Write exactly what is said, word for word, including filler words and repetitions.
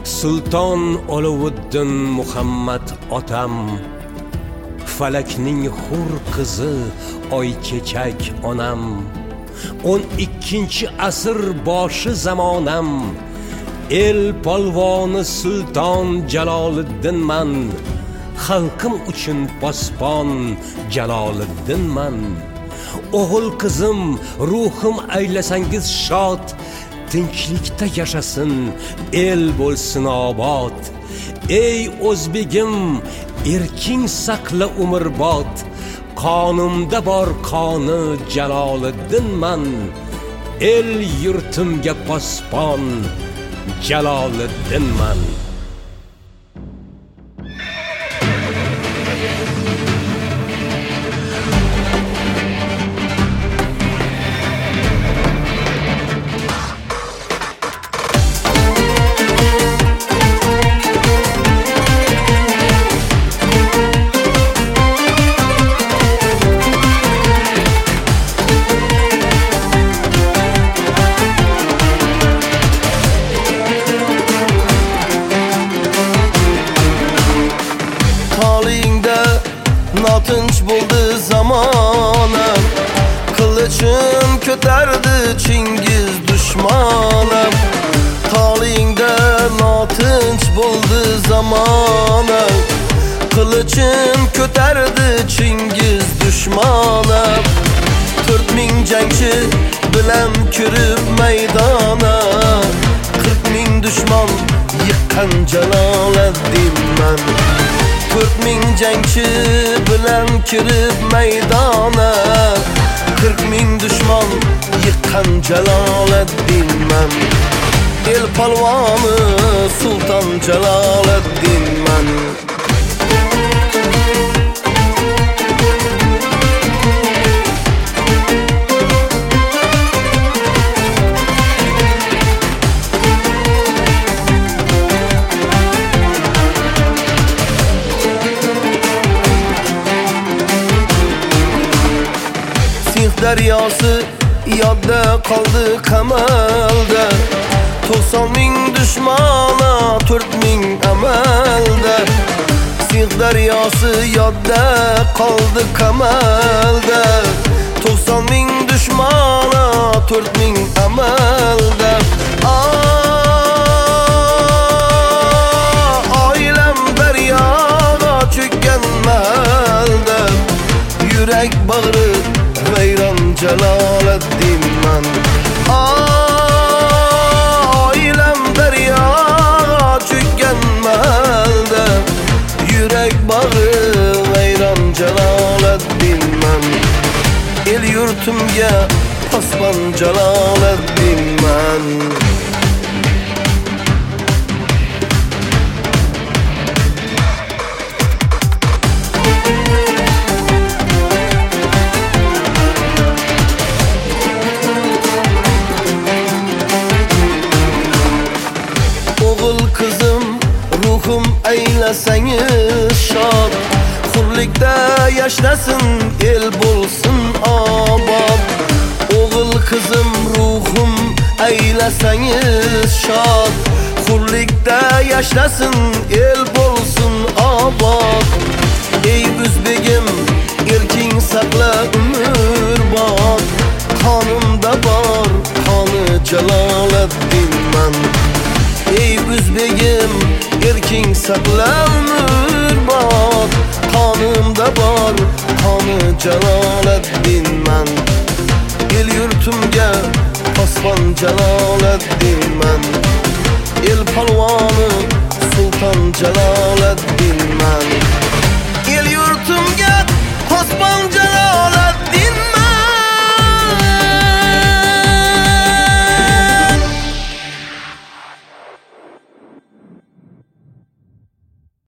Sulton Olovuddin Muhammad otam, falakning hur qizi oychechak onam, o'n ikkinchi asr boshi zamonam, el polvoni Sulton Jaloliddinman, xalqim uchun posbon Jaloliddinman. O'g'il qizim, ruhim aylasangiz shod, tinchlikda yashasin, el bo'lsin obod. Ey o'zbegim, erking saqla umrbod, qonimda bor qoni Jaloliddinman, el yurtimga posbon Jaloliddinman. Notinch bo'ldi zamonam, qilichim ko'tardi Chingiz dushmanim. Tolingda notinch bo'ldi zamonam, qilichim ko'tardi Chingiz dushmanim. to'rt ming jangchi bilan kirib maydona, qirq ming dushman yiqqan Jaloliddinman. to'rt ming jangchi bilan kirib maydona, qirq ming dushman yiqqan Jaloliddinman. El polvoni Sulton Jaloliddinman. Daryosi yodda qoldi qamalda, to'qson ming dushmana, to'rt ming amalda. Singh daryosi yodda qoldi qamalda, to'qson ming dushmana, to'rt ming amalda. Oilam daryoga cho'kkan mahalda, yurak bag'ri vayron Jaloliddinman. Oilam daryoga cho'kkan mahalda, yurak bag'ri vayron Jaloliddinman. El yurtimga posbon Jaloliddinman. Aylasangiz shod, hurlikda yashasin, el bo'lsin obod. O'g'il qizim, ruhim aylasangiz shod, hurlikda yashasin, el bo'lsin obod. Ey o'zbegim, erking saqla umrbod, qonimda bor qoni Jaloliddinman. Ey o'zbegim, erking saqla umrbod, qonimda bor qoni Jaloliddinman. El yurtimga posbon Jaloliddinman. El polvoni Sulton Jaloliddinman.